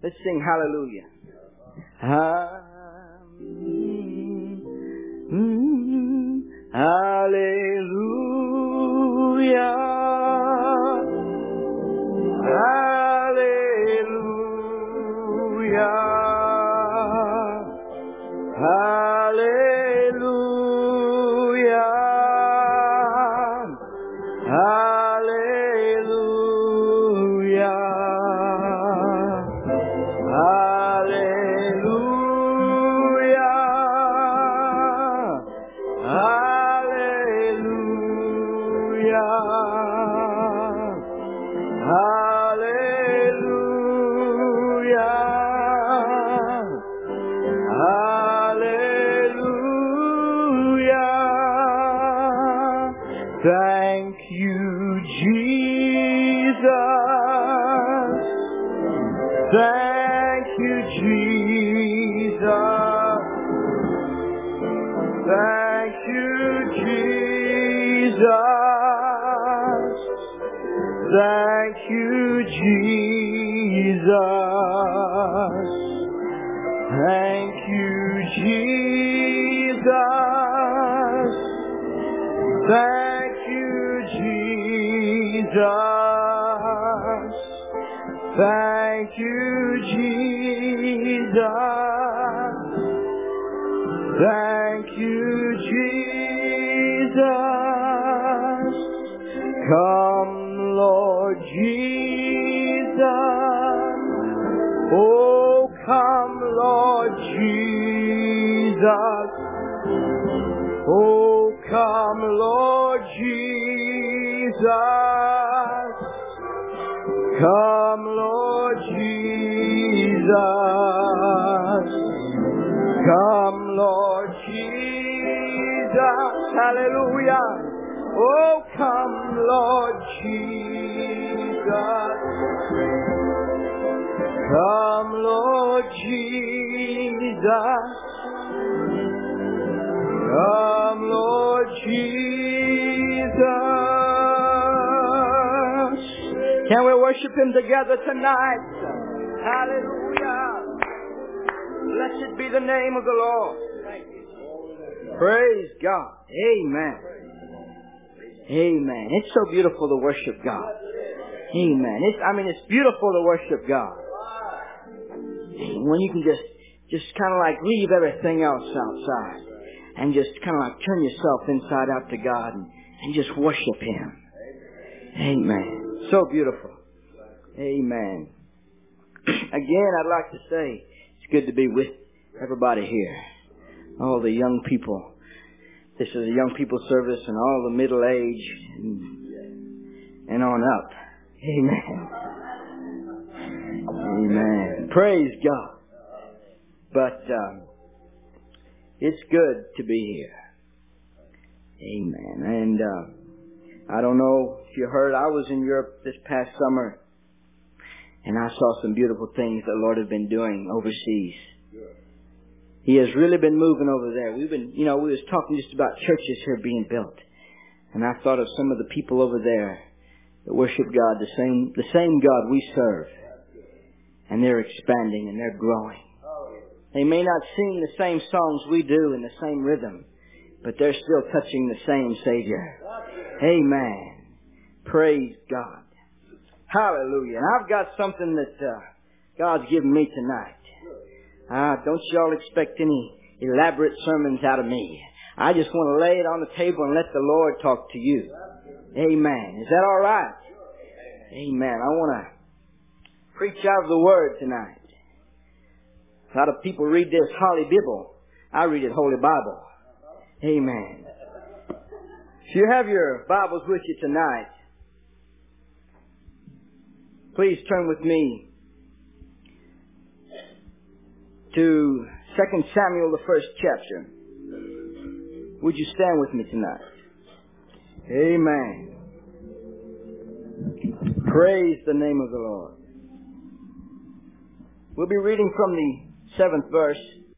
Let's sing hallelujah. Hallelujah. Hallelujah. Hallelujah. Hallelujah. Thank you, Jesus. Thank you, Jesus. Thank you, Jesus. Thank you, Jesus. Thank you, Jesus. Thank you, Jesus. Thank you, Jesus. Thank you, Jesus. Come, Lord Jesus. Oh, come, Lord Jesus. Oh, come, Lord Jesus. Come, Lord Jesus. Come, Lord Jesus. Hallelujah. Oh, come, Lord Jesus. Come, Lord Jesus. Come, Lord Jesus. Can we worship Him together tonight? Hallelujah. Blessed be the name of the Lord. Praise God. Amen. Amen. It's so beautiful to worship God. Amen. It's beautiful to worship God. When you can just kind of like leave everything else outside and just kind of like turn yourself inside out to God and just worship Him. Amen. So beautiful. Amen. Again, I'd like to say it's good to be with everybody here. All the young people. This is a young people service and all the middle age and on up. Amen. Amen. Praise God. But it's good to be here. Amen. And I don't know if you heard, I was in Europe this past summer and I saw some beautiful things the Lord has been doing overseas. He has really been moving over there. We was talking just about churches here being built. And I thought of some of the people over there that worship God, the same God we serve. And they're expanding and they're growing. They may not sing the same songs we do in the same rhythm, but they're still touching the same Savior. Amen. Praise God. Hallelujah. And I've got something that God's given me tonight. Don't y'all expect any elaborate sermons out of me. I just want to lay it on the table and let the Lord talk to you. Amen. Is that all right? Amen. I want to preach out of the Word tonight. A lot of people read this Holy Bible. I read it Holy Bible. Amen. If you have your Bibles with you tonight, please turn with me to 2 Samuel, the 1st chapter. Would you stand with me tonight? Amen. Praise the name of the Lord. We'll be reading from the 7th verse.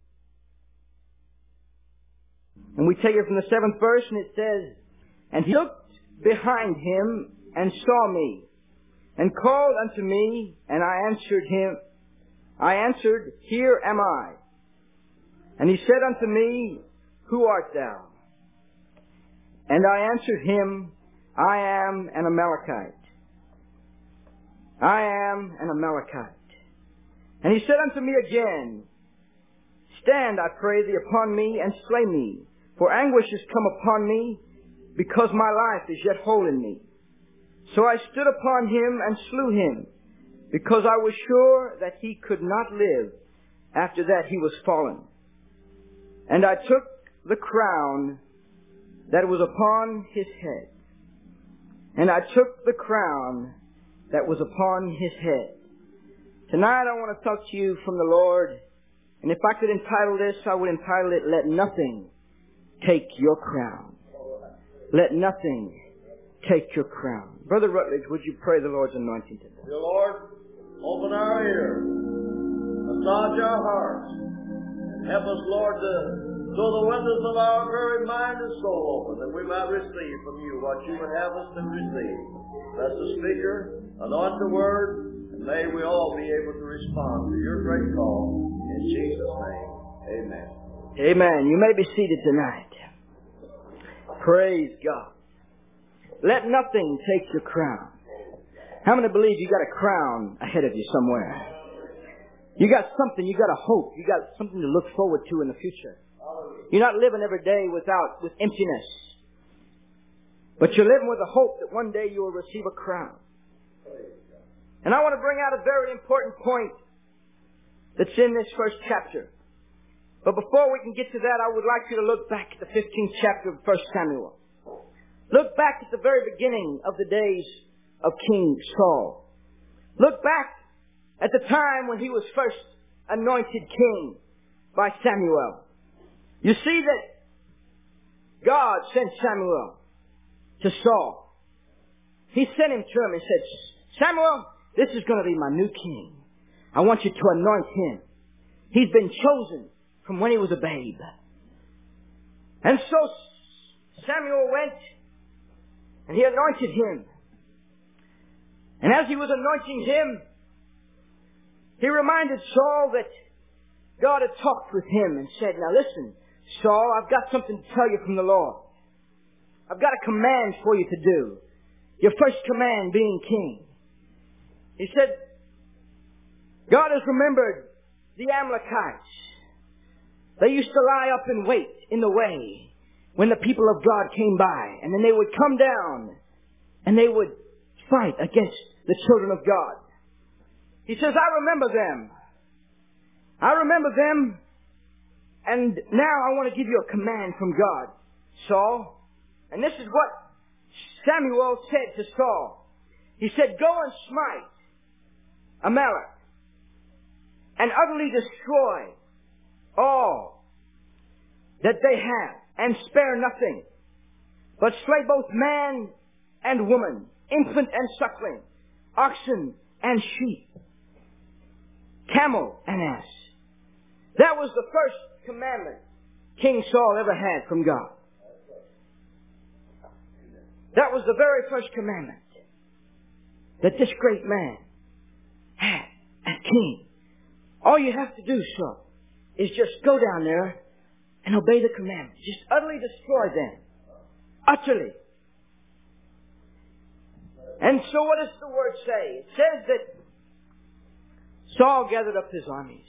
And we take it from the 7th verse, and it says, "And he looked behind him and saw me, and called unto me, and I answered him I answered, Here am I. And he said unto me, Who art thou? And I answered him, I am an Amalekite. I am an Amalekite. And he said unto me again, Stand, I pray thee, upon me, and slay me, for anguish is come upon me, because my life is yet whole in me. So I stood upon him and slew him, because I was sure that he could not live after that he was fallen. And I took the crown that was upon his head. And I took the crown that was upon his head. Tonight I want to talk to you from the Lord. And if I could entitle this, I would entitle it, Let Nothing Take Your Crown. Let nothing take your crown. Brother Rutledge, would you pray the Lord's anointing tonight? Dear Lord, open our ears, massage our hearts, and help us, Lord, to throw the windows of our very mind and soul open, that we might receive from you what you would have us to receive. Bless the speaker, anoint the word, and may we all be able to respond to your great call. In Jesus' name, amen. Amen. You may be seated tonight. Praise God. Let nothing take your crown. How many believe you got a crown ahead of you somewhere? You got something, you got a hope, you got something to look forward to in the future. You're not living every day with emptiness. But you're living with a hope that one day you will receive a crown. And I want to bring out a very important point that's in this first chapter. But before we can get to that, I would like you to look back at the 15th chapter of 1 Samuel. Look back at the very beginning of the days of King Saul. Look back at the time when he was first anointed king by Samuel. You see that God sent Samuel to Saul. He sent him to him and said, Samuel, this is going to be my new king. I want you to anoint him. He's been chosen from when he was a babe. And so Samuel went and he anointed him. And as he was anointing him, he reminded Saul that God had talked with him and said, Now listen, Saul, I've got something to tell you from the Lord. I've got a command for you to do. Your first command being king. He said, God has remembered the Amalekites. They used to lie up and wait in the way when the people of God came by. And then they would come down and they would fight against the children of God. He says, I remember them. I remember them. And now I want to give you a command from God, Saul. And this is what Samuel said to Saul. He said, Go and smite Amalek and utterly destroy all that they have, and spare nothing, but slay both man and woman, infant and suckling, oxen and sheep, camel and ass. That was the first commandment King Saul ever had from God. That was the very first commandment that this great man had as king. All you have to do, Saul, is just go down there and obey the commandments. Just utterly destroy them. Utterly. And so what does the word say? It says that Saul gathered up his armies.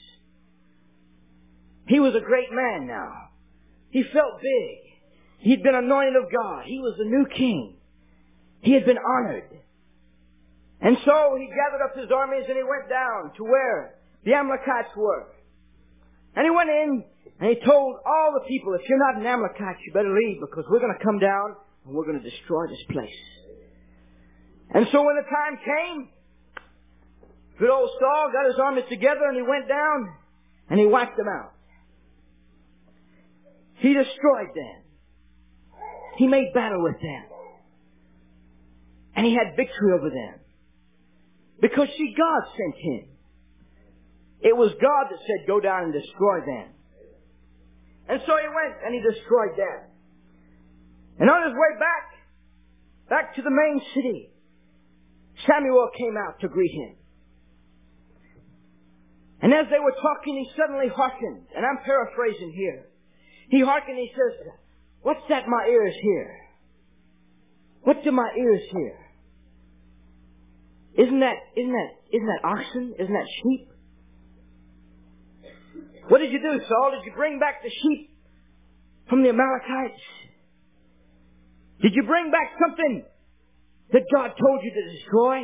He was a great man now. He felt big. He'd been anointed of God. He was the new king. He had been honored. And so he gathered up his armies and he went down to where the Amalekites were. And he went in and he told all the people, if you're not an Amalekite, you better leave, because we're going to come down and we're going to destroy this place. And so when the time came, good old Saul got his armies together and he went down and he wiped them out. He destroyed them. He made battle with them. And he had victory over them. Because, see, God sent him. It was God that said, go down and destroy them. And so he went and he destroyed them. And on his way back to the main city, Samuel came out to greet him. And as they were talking, he suddenly hearkened. And I'm paraphrasing here. He hearkened, he says, what's that my ears hear? What do my ears hear? Isn't that oxen? Isn't that sheep? What did you do, Saul? Did you bring back the sheep from the Amalekites? Did you bring back something that God told you to destroy?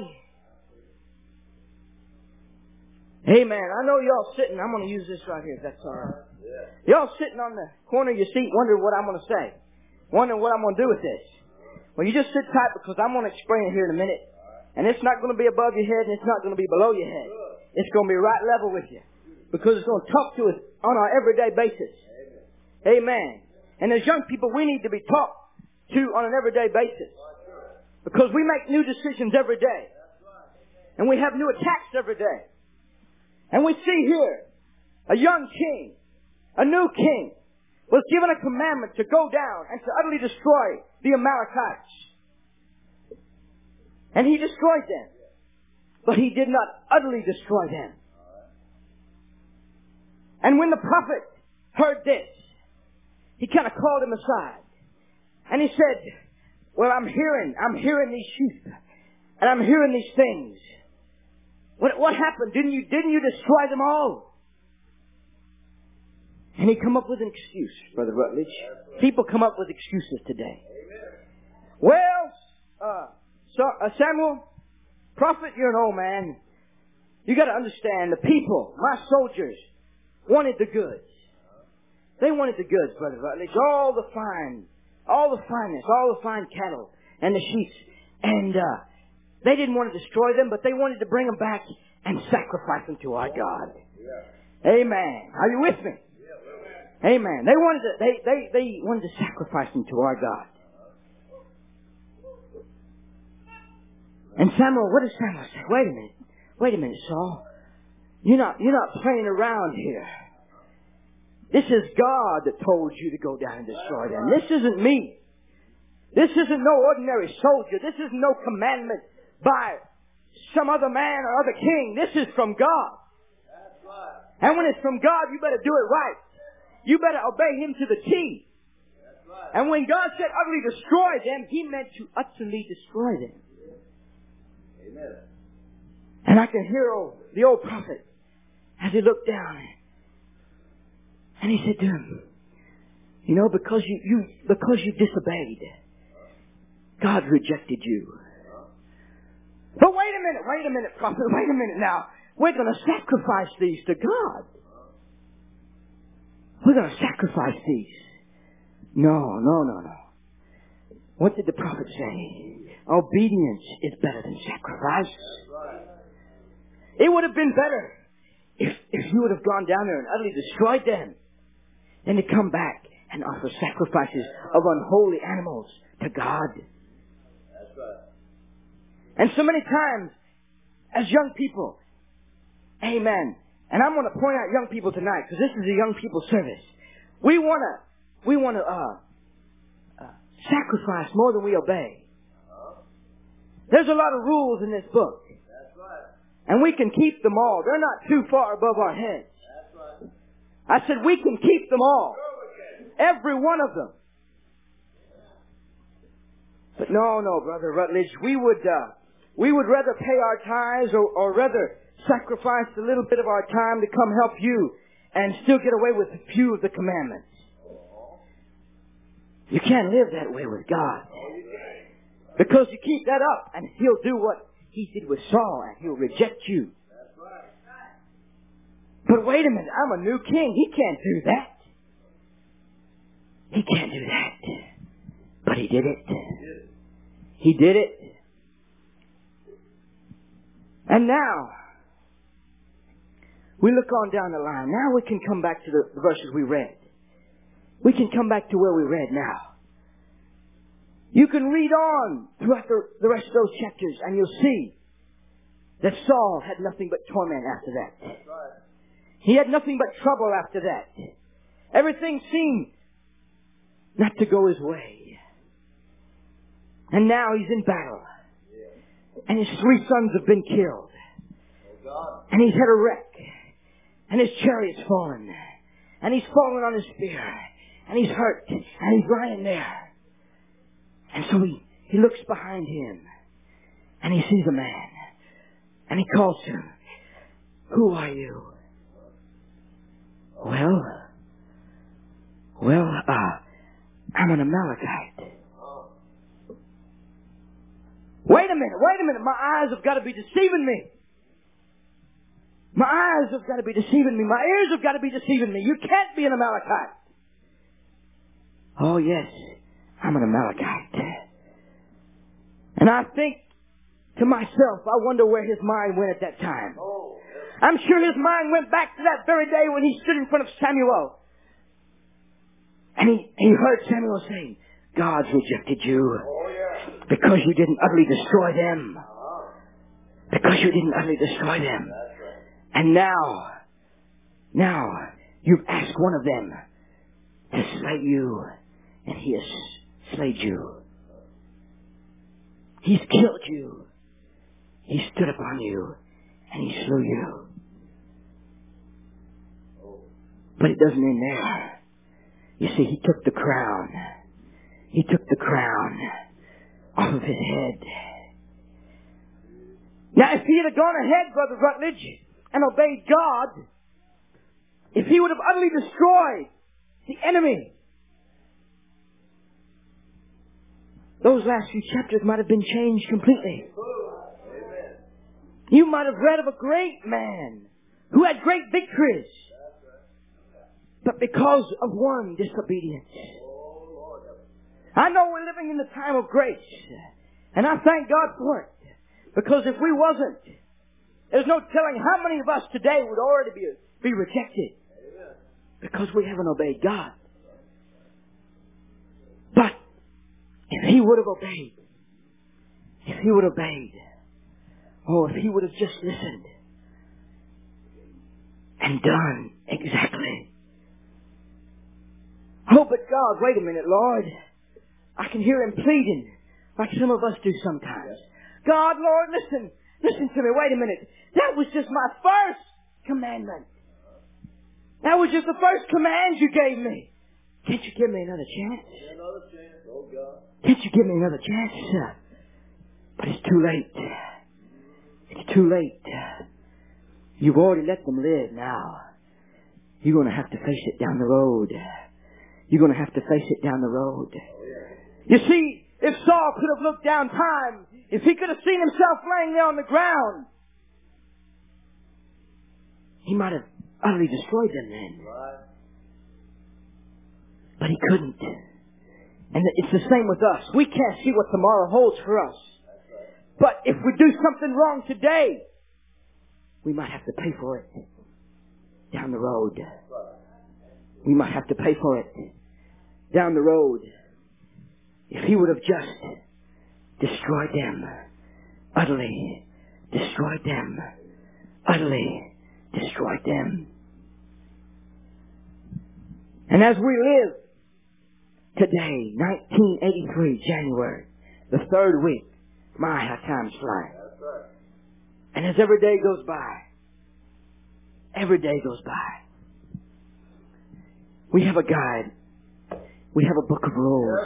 Amen. I know y'all sitting. I'm going to use this right here, if that's all right. Y'all sitting on the corner of your seat wondering what I'm going to say. Wondering what I'm going to do with this. Well, you just sit tight because I'm going to explain it here in a minute. And it's not going to be above your head and it's not going to be below your head. It's going to be right level with you. Because it's going to talk to us on our everyday basis. Amen. And as young people, we need to be talked to on an everyday basis. Because we make new decisions every day. And we have new attacks every day. And we see here a young king, a new king, was given a commandment to go down and to utterly destroy the Amalekites. And he destroyed them. But he did not utterly destroy them. And when the prophet heard this, he kind of called him aside. And he said, well, I'm hearing these sheep. And I'm hearing these things. What happened? Didn't you destroy them all? And he come up with an excuse, Brother Rutledge. People come up with excuses today. Well, Samuel, prophet, you're an old man. You got to understand, the people, my soldiers, wanted the goods. They wanted the goods, Brother Rutledge. All the fineness, all the fine cattle and the sheep. And they didn't want to destroy them, but they wanted to bring them back and sacrifice them to our God. Amen. Are you with me? Amen. They wanted to sacrifice them to our God. And Samuel, what does Samuel say? Wait a minute, Saul. You're not playing around here. This is God that told you to go down and destroy them. This isn't me. This isn't no ordinary soldier. This isn't no commandment by some other man or other king. This is from God. And when it's from God, you better do it right. You better obey Him to the T. And when God said utterly destroy them, He meant to utterly destroy them. Amen. And I can hear the old prophet as he looked down and he said to him, you know, because you disobeyed, God rejected you. But wait a minute, prophet, wait a minute now. We're going to sacrifice these to God. We're going to sacrifice these. No. What did the prophet say? Obedience is better than sacrifice. It would have been better if you would have gone down there and utterly destroyed them than to come back and offer sacrifices of unholy animals to God. That's right. And so many times, as young people, amen, and I'm going to point out young people tonight because this is a young people service. We want to sacrifice more than we obey. There's a lot of rules in this book. That's right. And we can keep them all. They're not too far above our heads. That's right. I said we can keep them all. Every one of them. But no, Brother Rutledge, we would rather pay our tithes or rather sacrifice a little bit of our time to come help you and still get away with a few of the commandments. You can't live that way with God. Because you keep that up and He'll do what He did with Saul and He'll reject you. But wait a minute, I'm a new king. He can't do that. He can't do that. But He did it. He did it. And now, we look on down the line. Now we can come back to the verses we read. We can come back to where we read now. You can read on throughout the rest of those chapters and you'll see that Saul had nothing but torment after that. He had nothing but trouble after that. Everything seemed not to go his way. And now he's in battle. And his 3 sons have been killed. And he's had a wreck. And his chariot's fallen. And he's fallen on his spear. And he's hurt. And he's lying there. And so he looks behind him. And he sees a man. And he calls to him. Who are you? Well, I'm an Amalekite. Wait a minute. My eyes have got to be deceiving me. My eyes have got to be deceiving me. My ears have got to be deceiving me. You can't be an Amalekite. Oh, yes, I'm an Amalekite. And I think to myself, I wonder where his mind went at that time. I'm sure his mind went back to that very day when he stood in front of Samuel. And he heard Samuel saying, God's rejected you because you didn't utterly destroy them. Because you didn't utterly destroy them. And now you've asked one of them to slay you, and he has slayed you. He's killed you. He stood upon you, and he slew you. But it doesn't end there. You see, he took the crown. He took the crown off of his head. Now, if he had gone ahead, Brother Rutledge, and obeyed God, if he would have utterly destroyed the enemy, those last few chapters might have been changed completely. You might have read of a great man who had great victories, but because of one disobedience. I know we're living in the time of grace, and I thank God for it, because if we wasn't, there's no telling how many of us today would already be rejected because we haven't obeyed God. But if he would have obeyed, if he would have just listened and done exactly. Oh, but God, wait a minute, Lord. I can hear him pleading like some of us do sometimes. God, Lord, listen to me. Wait a minute. That was just my first commandment. That was just the first command you gave me. Can't you give me another chance? Another chance, oh God. Can't you give me another chance? But it's too late. It's too late. You've already let them live now. You're going to have to face it down the road. You're going to have to face it down the road. You see, if Saul could have looked down time, if he could have seen himself laying there on the ground, he might have utterly destroyed them then. But he couldn't. And it's the same with us. We can't see what tomorrow holds for us. But if we do something wrong today, we might have to pay for it down the road. We might have to pay for it down the road. If he would have just destroyed them, utterly destroyed them, utterly destroyed them. And as we live today, 1983, January, the third week, my, how time's flying. And as every day goes by, we have a guide. We have a book of rules.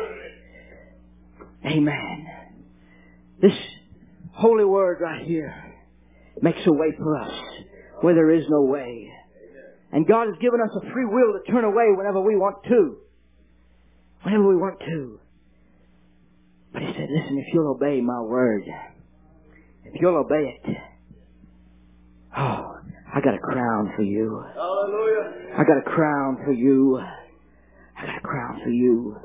Amen. This holy word right here makes a way for us where there is no way. And God has given us a free will to turn away whenever we want to. Whenever we want to. But he said, listen, if you'll obey my word, if you'll obey it, oh, I got a crown for you. Hallelujah. I got a crown for you. I got a crown for you.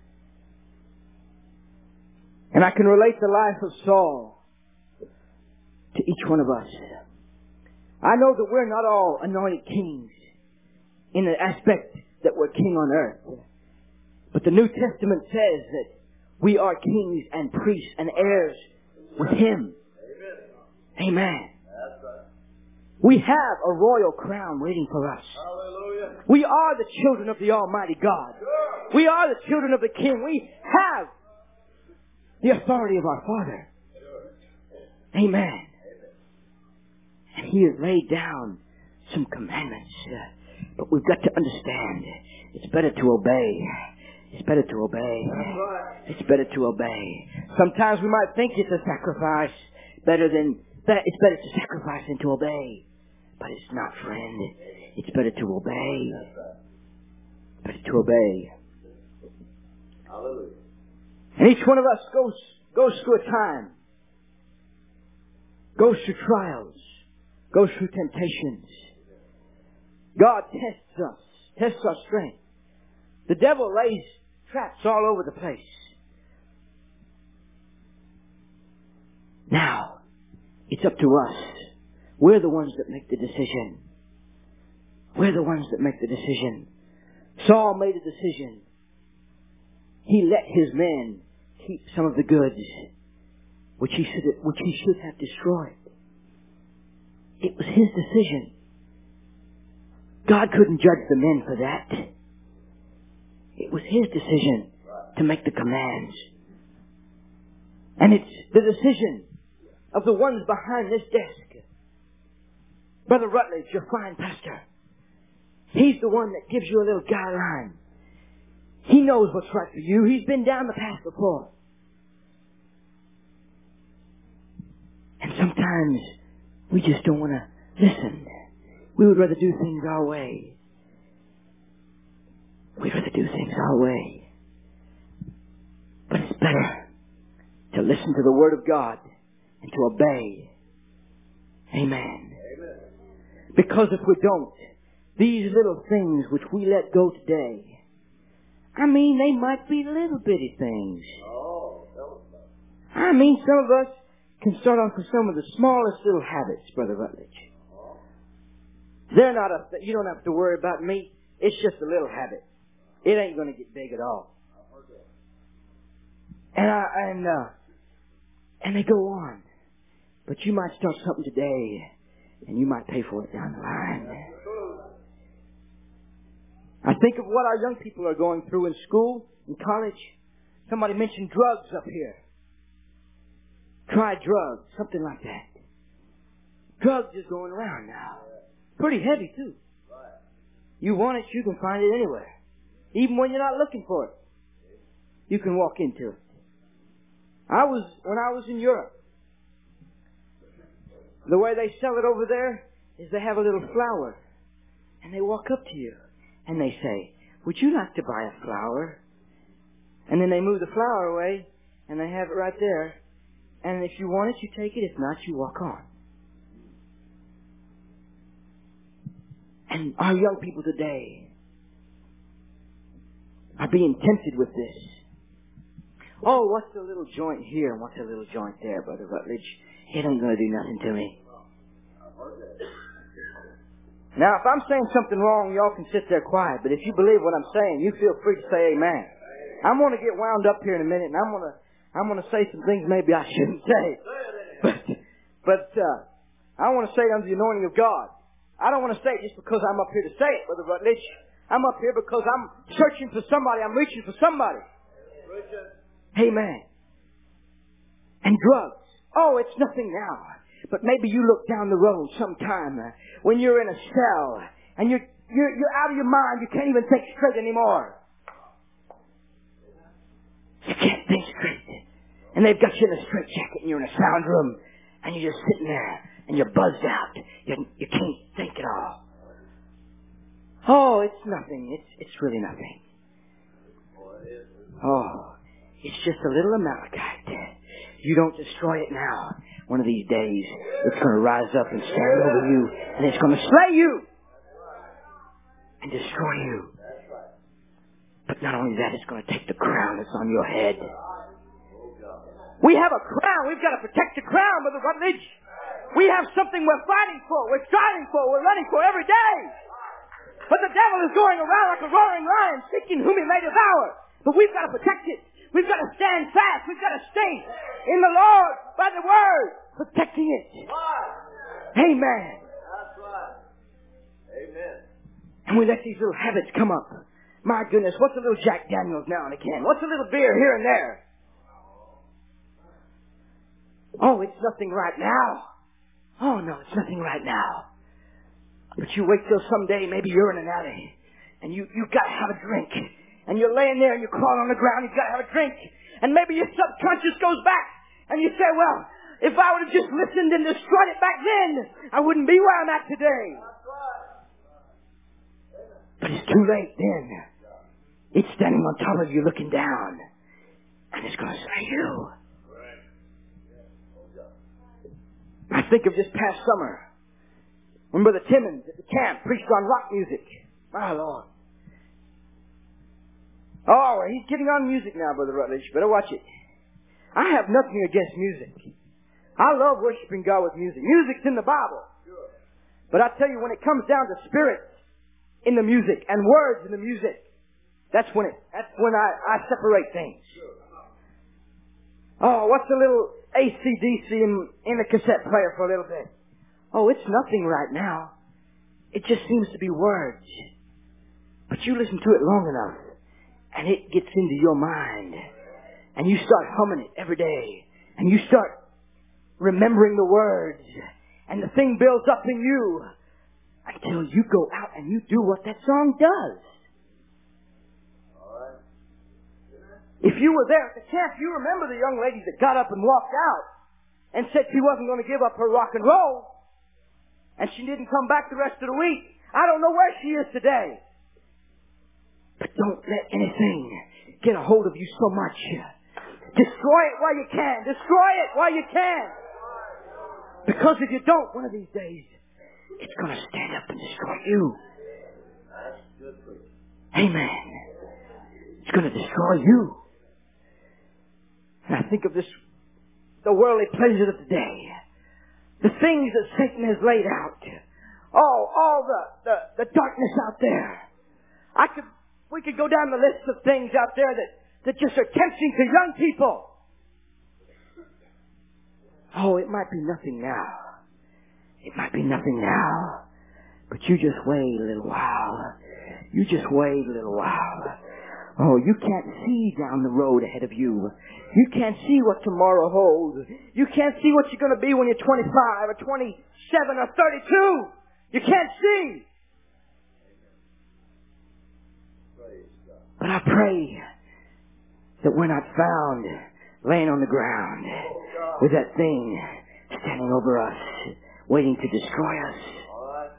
And I can relate the life of Saul to each one of us. I know that we're not all anointed kings in the aspect that we're king on earth. But the New Testament says that we are kings and priests and heirs with Him. Amen. We have a royal crown waiting for us. Hallelujah. We are the children of the Almighty God. We are the children of the King. We have the authority of our Father. Amen. And He has laid down some commandments. But we've got to understand it's better to obey. It's better to obey. It's better to obey. Sometimes we might think it's a sacrifice. It's better to sacrifice than to obey. But it's not, friend. It's better to obey. Better to obey. Hallelujah. And each one of us goes through a time. Goes through trials. Goes through temptations. God tests our strength. The devil lays traps all over the place. Now, it's up to us. We're the ones that make the decision. We're the ones that make the decision. Saul made a decision. He let his men keep some of the goods which he should have destroyed. It was his decision. God couldn't judge the men for that. It was his decision to make the commands. And it's the decision of the ones behind this desk. Brother Rutledge, your fine pastor. He's the one that gives you a little guideline. He knows what's right for you. He's been down the path before. And sometimes we just don't want to listen. We would rather do things our way. We'd rather do things our way. But it's better to listen to the Word of God and to obey. Amen. Amen. Because if we don't, these little things which we let go today, I mean, they might be little bitty things. Oh, I mean, some of us can start off with some of the smallest little habits, Brother Rutledge. They're not you don't have to worry about me. It's just a little habit. It ain't going to get big at all. And they go on. But you might start something today, and you might pay for it down the line. I think of what our young people are going through in school, in college. Somebody mentioned drugs up here. Try drugs, something like that. Drugs is going around now. Pretty heavy, too. You want it, you can find it anywhere. Even when you're not looking for it. You can walk into it. When I was in Europe, the way they sell it over there is they have a little flower. And they walk up to you. And they say, would you like to buy a flower? And then they move the flower away. And they have it right there. And if you want it, you take it. If not, you walk on. And our young people today are being tempted with this. Oh, what's a little joint here and what's a little joint there, Brother Rutledge? It ain't going to do nothing to me. Now, if I'm saying something wrong, y'all can sit there quiet. But if you believe what I'm saying, you feel free to say amen. I'm going to get wound up here in a minute, and I'm going to say some things maybe I shouldn't say. But I want to say it under the anointing of God. I don't want to say it just because I'm up here to say it, Brother Rutledge. I'm up here because I'm searching for somebody. I'm reaching for somebody. Amen. And drugs. Oh, it's nothing now. But maybe you look down the road sometime when you're in a cell and you're out of your mind. You can't even think straight anymore. You can't think straight. And they've got you in a straitjacket and you're in a sound room and you're just sitting there and you're buzzed out. You can't think at all. Oh, it's nothing. It's really nothing. Oh, it's just a little Amalekite. You don't destroy it now. One of these days, it's going to rise up and stand over you, and it's going to slay you and destroy you. But not only that, it's going to take the crown that's on your head. We have a crown. We've got to protect the crown, Brother Rutledge. We have something we're fighting for, we're striving for, we're running for every day. But the devil is going around like a roaring lion, seeking whom he may devour. But we've got to protect it. We've got to stand fast. We've got to stay in the Lord by the Word, protecting it. Amen. That's right. Amen. And we let these little habits come up. My goodness, what's a little Jack Daniels now and again? What's a little beer here and there? Oh, it's nothing right now. Oh, no, it's nothing right now. But you wait till someday, maybe you're in an alley, and you got to have a drink. And you're laying there and you're crawling on the ground, you've got to have a drink. And maybe your subconscious goes back, and you say, well, if I would have just listened and destroyed it back then, I wouldn't be where I'm at today. But it's too late then. It's standing on top of you looking down, and it's going to slay you. I think of this past summer, when Brother Timmons at the camp preached on rock music. My Lord. Oh, he's getting on music now, Brother Rutledge. Better watch it. I have nothing against music. I love worshiping God with music. Music's in the Bible. But I tell you, when it comes down to spirit in the music and words in the music, that's when I separate things. Oh, what's a little AC/DC in the cassette player for a little bit? Oh, it's nothing right now. It just seems to be words. But you listen to it long enough, and it gets into your mind. And you start humming it every day. And you start remembering the words. And the thing builds up in you until you go out and you do what that song does. If you were there at the camp, you remember the young lady that got up and walked out and said she wasn't going to give up her rock and roll. And she didn't come back the rest of the week. I don't know where she is today. But don't let anything get a hold of you so much. Destroy it while you can. Destroy it while you can. Because if you don't, one of these days, it's going to stand up and destroy you. Amen. It's going to destroy you. And I think of this, the worldly pleasures of the day. The things that Satan has laid out. Oh, all the darkness out there. We could go down the list of things out there that just are tempting to young people. Oh, it might be nothing now. It might be nothing now. But you just wait a little while. You just wait a little while. Oh, you can't see down the road ahead of you. You can't see what tomorrow holds. You can't see what you're going to be when you're 25 or 27 or 32. You can't see. But I pray that we're not found laying on the ground with that thing standing over us, waiting to destroy us.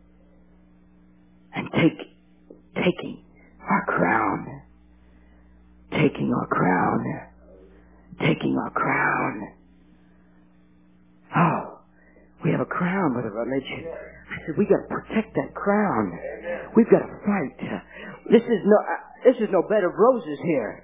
And taking our crown. Taking our crown. Taking our crown. Oh, we have a crown, Brother Rutledge. I said, we got to protect that crown. We've got to fight. This is no bed of roses here.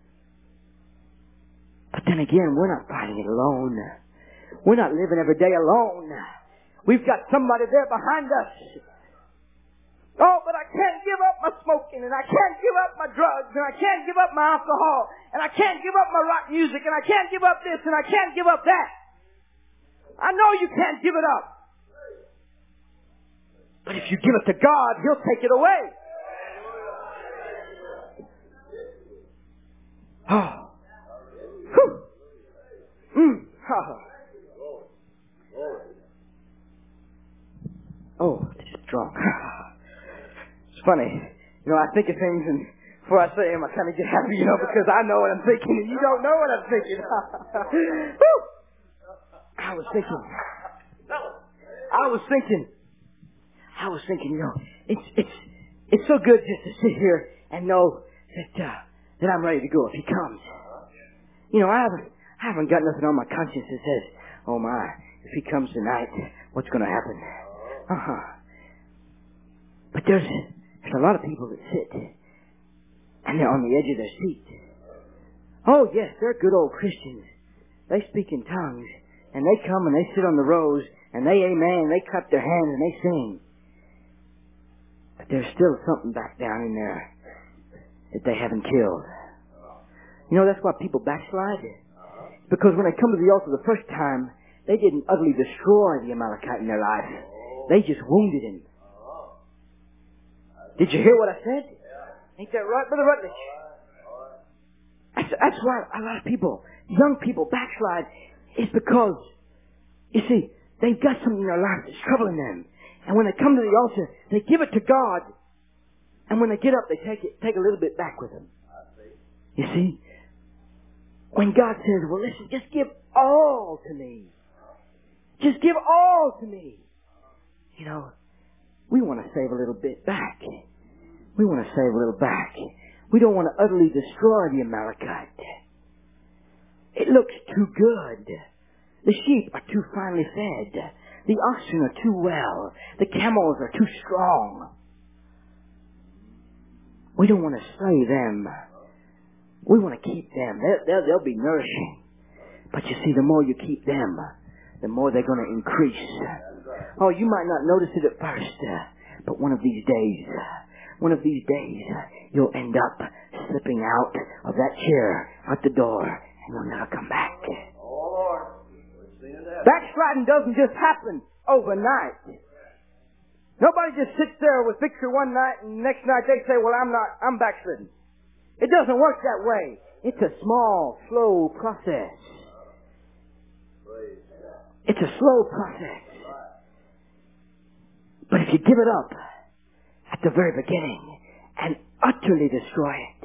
But then again, we're not fighting it alone. We're not living every day alone. We've got somebody there behind us. Oh, but I can't give up my smoking, and I can't give up my drugs, and I can't give up my alcohol, and I can't give up my rock music, and I can't give up this, and I can't give up that. I know you can't give it up. But if you give it to God, He'll take it away. Oh. Oh, just drunk. It's funny. You know, I think of things, and before I say them, I kind of get happy, you know, because I know what I'm thinking, and you don't know what I'm thinking. I was thinking, you know, it's so good just to sit here and know that I'm ready to go if He comes. You know, I haven't got nothing on my conscience that says, oh my, if He comes tonight, what's going to happen? But there's a lot of people that sit and they're on the edge of their seat. Oh yes, they're good old Christians. They speak in tongues and they come and they sit on the rows and they amen, and they clap their hands and they sing. But there's still something back down in there that they haven't killed. You know, that's why people backslide. Because when they come to the altar the first time, they didn't utterly destroy the Amalekite in their life. They just wounded him. Did you hear what I said? Ain't that right, Brother Rutledge? That's why a lot of people, young people, backslide. Is because, you see, they've got something in their life that's troubling them. And when they come to the altar, they give it to God. And when they get up, they take a little bit back with them. You see? When God says, well, listen, just give all to me. Just give all to me. You know, we want to save a little bit back. We want to save a little back. We don't want to utterly destroy the Amalekite. It looks too good. The sheep are too finely fed. The oxen are too well. The camels are too strong. We don't want to slay them. We want to keep them. They'll be nourishing. But you see, the more you keep them, the more they're going to increase. Oh, you might not notice it at first, but one of these days, you'll end up slipping out of that chair, out the door, and you'll never come back. Oh, Lord. We're seeing that. Backsliding doesn't just happen overnight. Nobody just sits there with victory one night and the next night they say, well, I'm backslidden. It doesn't work that way. It's a small, slow process. It's a slow process. But if you give it up at the very beginning and utterly destroy it,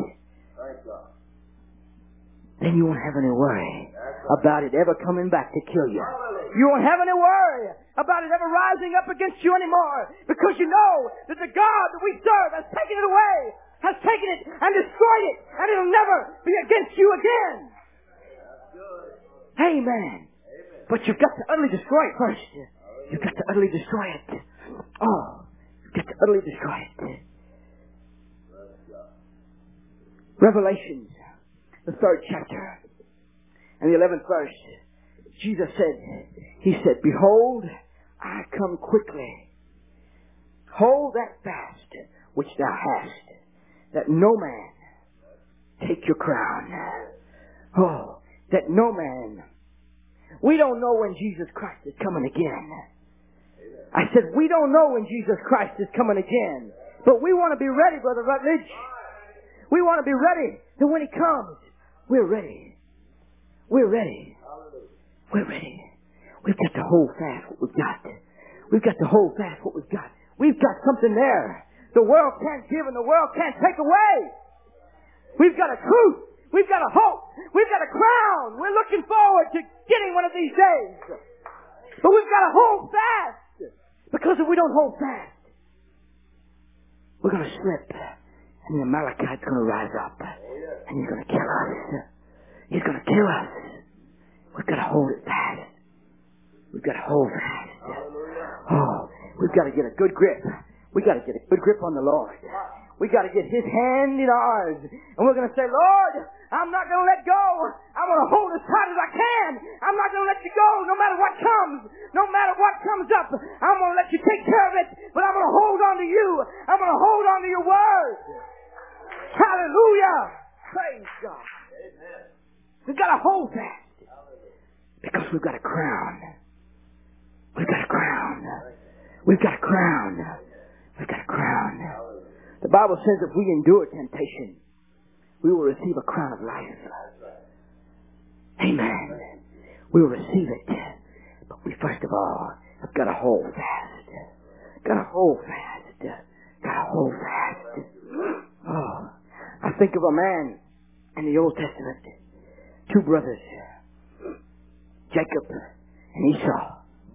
then you won't have any worry about it ever coming back to kill you. You won't have any worry about it ever rising up against you anymore, because you know that the God that we serve has taken it away, has taken it and destroyed it, and it'll never be against you again. Amen. But you've got to utterly destroy it first. You've got to utterly destroy it. Oh, you've got to utterly destroy it. Revelations, the 3rd chapter, and the 11th verse. Jesus said, behold, I come quickly. Hold that fast which thou hast, that no man take your crown. Oh, that no man. We don't know when Jesus Christ is coming again. I said, we don't know when Jesus Christ is coming again. But we want to be ready, Brother Rutledge. We want to be ready. And when He comes, we're ready. We're ready. We're ready. We've got to hold fast what we've got. We've got to hold fast what we've got. We've got something there. The world can't give and the world can't take away. We've got a truth. We've got a hope. We've got a crown. We're looking forward to getting one of these days. But we've got to hold fast. Because if we don't hold fast, we're going to slip. And the Amalekite's going to rise up. And he's going to kill us. He's going to kill us. We've got to hold it fast. We've got to hold fast. Oh, we've got to get a good grip. We've got to get a good grip on the Lord. We've got to get His hand in ours. And we're going to say, Lord, I'm not going to let go. I'm going to hold as tight as I can. I'm not going to let you go no matter what comes. No matter what comes up. I'm going to let you take care of it. But I'm going to hold on to you. I'm going to hold on to your word. Hallelujah. Praise God. We've got to hold fast. Because we've got a crown. We've got a crown. We've got a crown. We've got a crown. The Bible says if we endure temptation, we will receive a crown of life. Amen. We will receive it. But we first of all have got to hold fast. Got to hold fast. Got to hold fast. Oh, I think of a man in the Old Testament. 2 brothers. Jacob and Esau.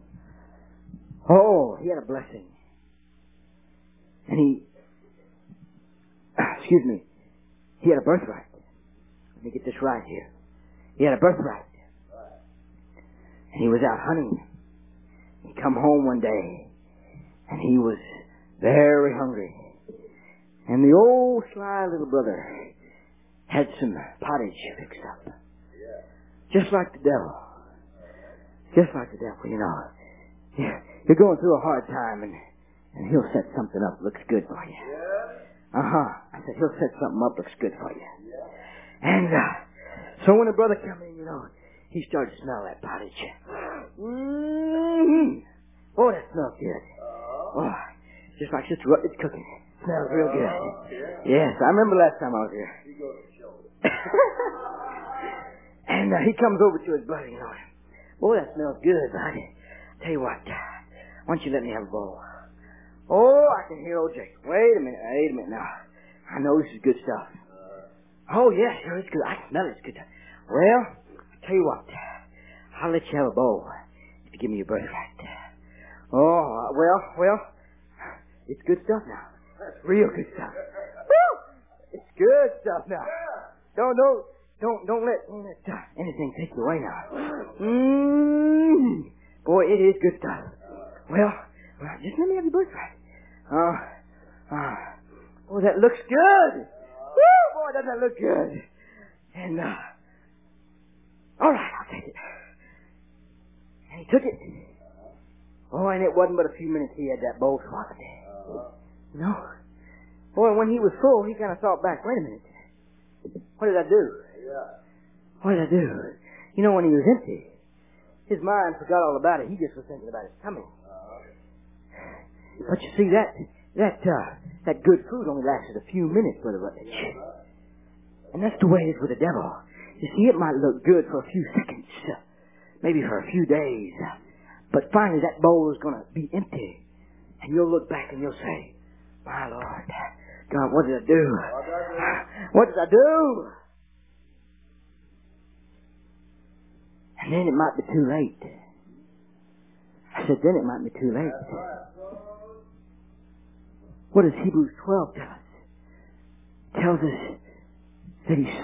Oh, he had a blessing. And he had a birthright. Let me get this right here. He had a birthright. And he was out hunting. He come home one day and he was very hungry. And the old sly little brother had some pottage fixed up. Just like the devil. Just like the devil, you know. You're going through a hard time and he'll set something up that looks good for you. I said, he'll set something up that looks good for you. And so when the brother come in, you know, he started to smell that pottage. Oh, that smells good. Oh, just like Sister Rutledge cooking. Smells real good. Yes, I remember last time I was here. And he comes over to his buddy, you know. Boy, that smells good, buddy. Tell you what, why don't you let me have a bowl? Oh, I can hear old Jake. Wait a minute now. I know this is good stuff. Oh, yeah, sure, it's good. I can smell it. It's good stuff. Well, I'll tell you what. I'll let you have a bowl if you give me your birthright. Oh, well, it's good stuff now. Real good stuff. Woo! It's good stuff now. Don't let anything take you away now. Boy, it is good stuff. Well, just let me have your birthright. Boy, that looks good. Woo! Boy, doesn't that look good? And, all right, I'll take it. And he took it. Oh, and it wasn't but a few minutes he had that bowl swallowed. You know? Boy, when he was full, he kind of thought back, wait a minute. What did I do? What did I do? You know, when he was empty, his mind forgot all about it. He just was thinking about his tummy. But you see, that good food only lasted a few minutes, Brother Rutledge. And that's the way it is with the devil. You see, it might look good for a few seconds, maybe for a few days, but finally that bowl is going to be empty. And you'll look back and you'll say, my Lord, God, what did I do? What did I do? And then it might be too late. I said, then it might be too late. What does Hebrews 12 tell us? It tells us that he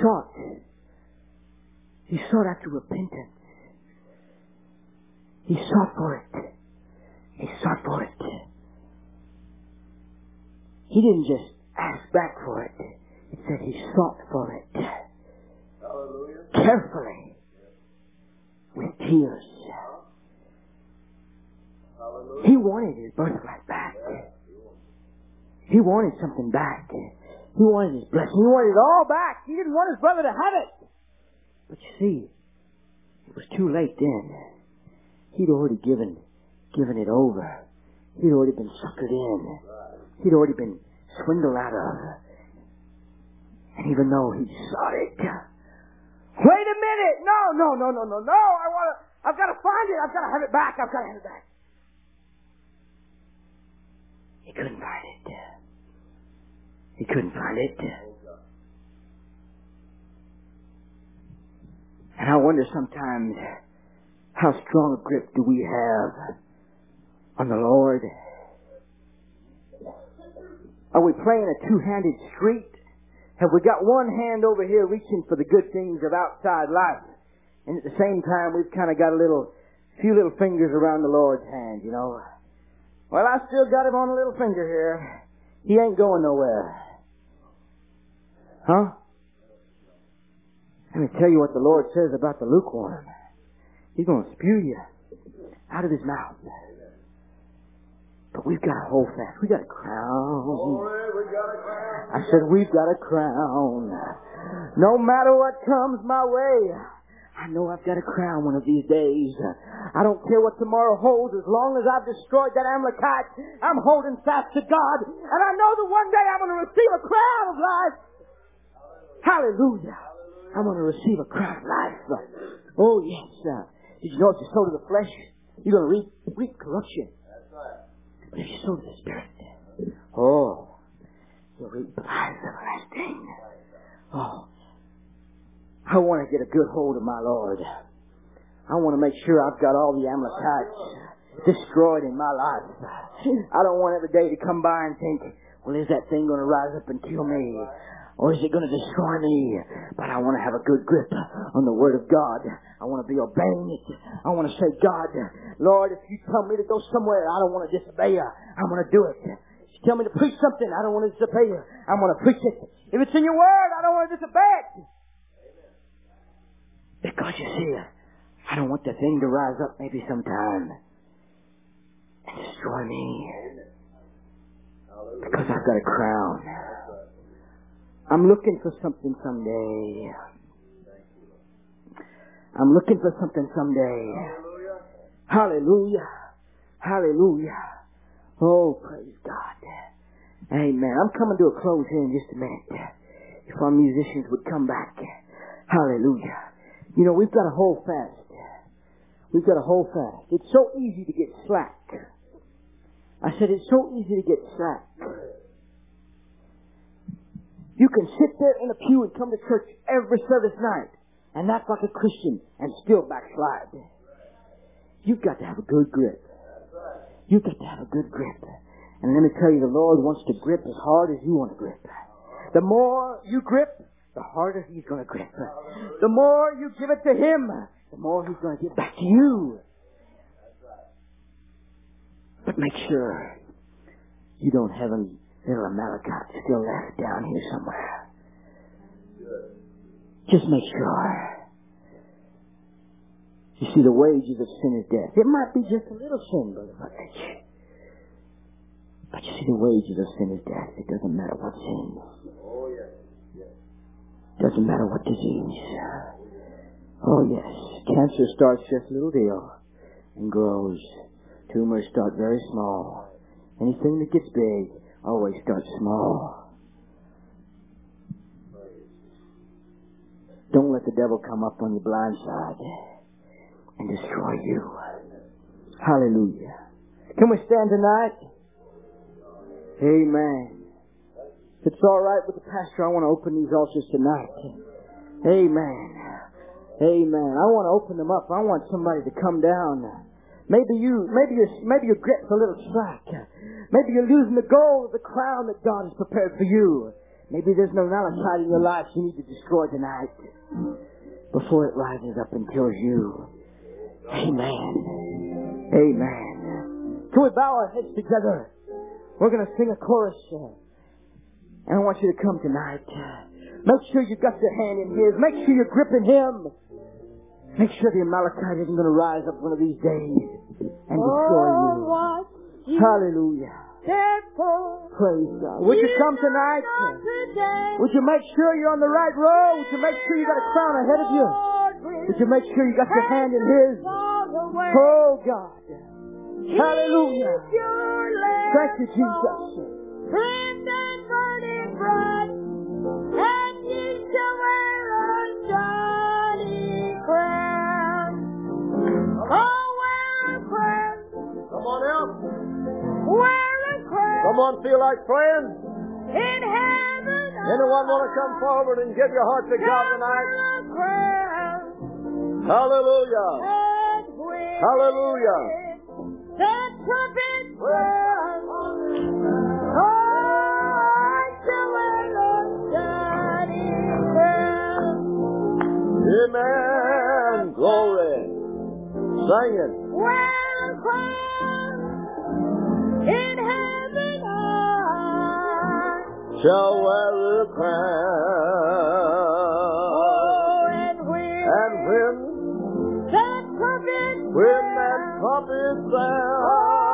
sought after repentance. He sought for it. He sought for it. He didn't just ask back for it. It said he sought for it. Hallelujah. Carefully. With tears. Hallelujah. He wanted his birthright back. He wanted something back. He wanted his blessing. He wanted it all back. He didn't want his brother to have it. But you see, it was too late then. He'd already given it over. He'd already been suckered in. He'd already been swindled out of. And even though he sought it, wait a minute! No! I've got to find it! I've got to have it back! I've got to have it back! He couldn't find it. He couldn't find it. And I wonder sometimes, how strong a grip do we have on the Lord? Are we playing a two-handed street? Have we got one hand over here reaching for the good things of outside life, and at the same time we've kind of got a few little fingers around the Lord's hand, you know? Well, I still got him on a little finger here. He ain't going nowhere. Huh? Let me tell you what the Lord says about the lukewarm. He's going to spew you out of his mouth. But we've got to hold fast. We've got a crown. Glory, we got a crown. I said, we've got a crown. No matter what comes my way, I know I've got a crown one of these days. I don't care what tomorrow holds. As long as I've destroyed that Amalekite, I'm holding fast to God. And I know that one day I'm going to receive a crown of life. Hallelujah. I'm going to receive a crown of life. Oh, yes. Did you know if you sow to the flesh, you're going to reap corruption. That's right. But if you sow to the Spirit, you'll reap life everlasting. Oh, I want to get a good hold of my Lord. I want to make sure I've got all the Amalekites destroyed in my life. I don't want every day to come by and think, well, is that thing going to rise up and kill me? Or is it going to destroy me? But I want to have a good grip on the Word of God. I want to be obeying it. I want to say, God, Lord, if you tell me to go somewhere, I don't want to disobey you. I'm going to do it. If you tell me to preach something, I don't want to disobey you. I'm going to preach it. If it's in your Word, I don't want to disobey it. Because you see, I don't want that thing to rise up maybe sometime and destroy me. Because I've got a crown. I'm looking for something someday. I'm looking for something someday. Hallelujah. Hallelujah. Oh, praise God. Amen. I'm coming to a close here in just a minute. If our musicians would come back. Hallelujah. You know, we've got to hold fast. We've got to hold fast. It's so easy to get slack. I said, it's so easy to get slack. You can sit there in a pew and come to church every service night and act like a Christian and still backslide. You've got to have a good grip. You've got to have a good grip. And let me tell you, the Lord wants to grip as hard as you want to grip. The more you grip, the harder He's going to grip. The more you give it to Him, the more He's going to give back to you. But make sure you don't have a little Amalekite still left down here somewhere. Just make sure. You see, the wages of sin is death. It might be just a little sin, Brother Buckridge. But you see, the wages of sin is death. It doesn't matter what sin. Oh, yes. Yes. Doesn't matter what disease. Oh, yes. Cancer starts just a little deal and grows. Tumors start very small. Anything that gets big always starts small. Don't let the devil come up on your blind side and destroy you. Hallelujah. Can we stand tonight? Amen. If it's all right with the pastor, I want to open these altars tonight. Amen. Amen. I want to open them up. I want somebody to come down. Maybe your grip's a little slack. Maybe you're losing the gold of the crown that God has prepared for you. Maybe there's no Amalekite in your life you need to destroy tonight before it rises up and kills you. Amen. Amen. Can we bow our heads together? We're going to sing a chorus. And I want you to come tonight. Make sure you've got your hand in His. Make sure you're gripping Him. Make sure the Amalekite isn't going to rise up one of these days and destroy you. Hallelujah. Praise God. Would you come tonight? Would you make sure you're on the right road? Would you make sure you got a crown ahead of you? Would you make sure you got your hand in His? Oh God. Hallelujah. Thank you, Jesus. Friend and burning bright, and you shall wear a shining crown. Oh, wear a crown. Come on out. Wear a crown. Someone feel like praying? In heaven. Anyone want to come forward and give your heart to God tonight? Wear a crown. Hallelujah. And when Hallelujah. the trumpet blows, oh, I shall wear a shining crown. Amen. Glory. Sing it. Wear a crown. In heaven I Shall wear a crown. oh, and when And the trumpet when that trumpet sounds,